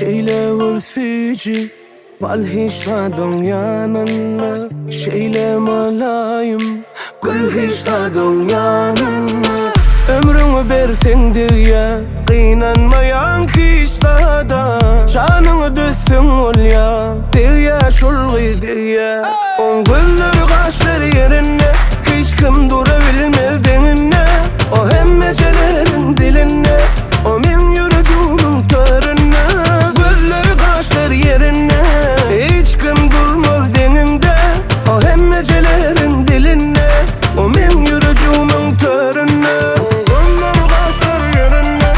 Şeyle vırsici bal hiç tadın yanına, şeyle malayım gül hiç tadın yanına. Ömrünü bersen diye kıynanmayan hiç tada, canını düşsün ol ya diye şulgı diye. On güller kaşları yerine hiç kim durabilmez denine. O hemmecelerin diline, o min yürüdüğümün törüne. Güller kaşları yerine hiç kim durmaz deninde. O hemmecelerin diline, o min yürüdüğümün törüne. Güller kaşları yerine,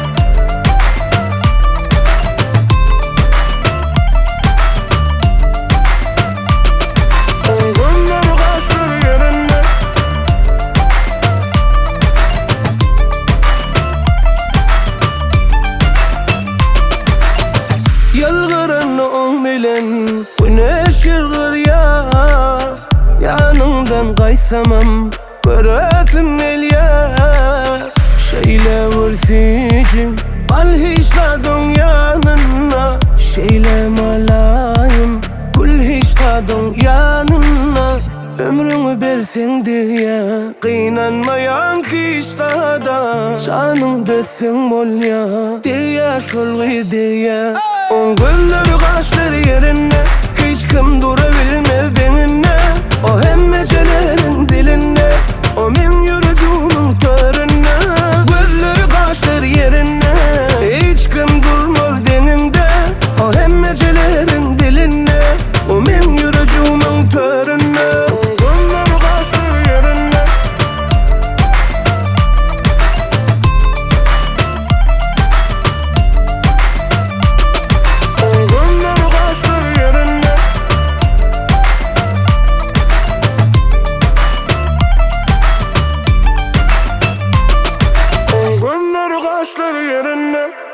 güller kaşları yerine. Yılgırını on bilen güneş yılgır ya, yanından kaysamam göresim el ya. Şeyle vırsicim bal hiç tadın yanına, şeyle malayım gül hiç tadın yanına. Ömrünü bersen diye kıynanmayan hiç tada, canım desin ol ya diye şulgı diye. On güller kaşları yerine hiç kim durabilmez denine. O hemmecelerin diline, o min yürüdüğümün törüne. Güller kaşları yerine hiç kim durmaz deninde. O hemmecelerin diline, o min yürüdüğümün törüne. Güller kaşları yerine, güller kaşları yerine. Güller kaşları yerine.